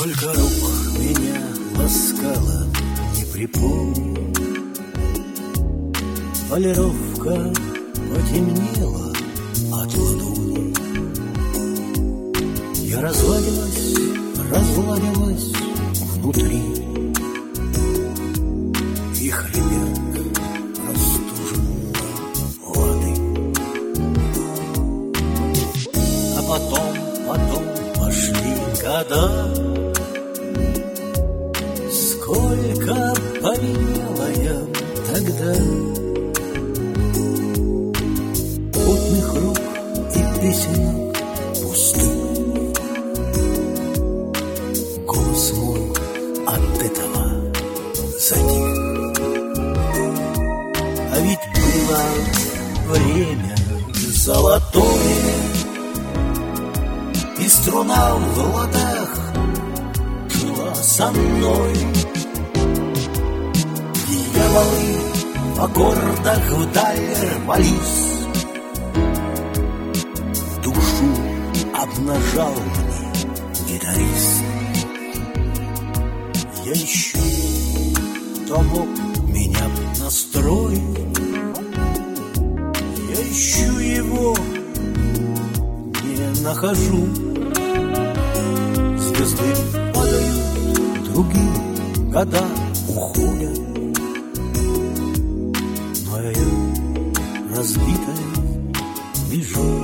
Сколько рук меня ласкало, не припомню. Полировка потемнела от ладони. Я разладилась внутри, и хребет простуженной воды. А потом пошли года. Сколько поменяла я тогда потных рук и песенок пустых. Голос мой от этого затих. А ведь было время золотое, и струна в ладах жила со мной. Дьяволы в аккордах вдаль рвались, душу обнажал мне гитарист. Я ищу, кто мог меня настроить. Я ищу его, не нахожу. Звезды падают, другие года уходят, но я разбитая лежу.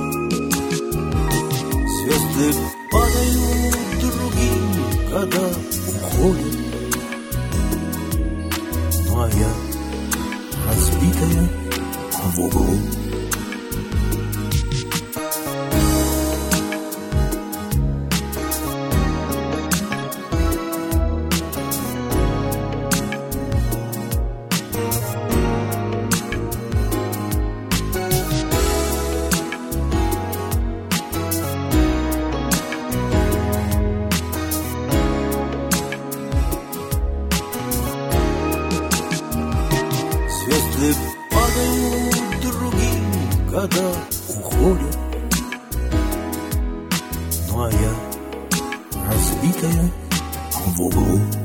Звезды падают, другие года уходят, ну а я разбитая в углу. Звезды падают, другие года уходят, ну а я разбитая в углу.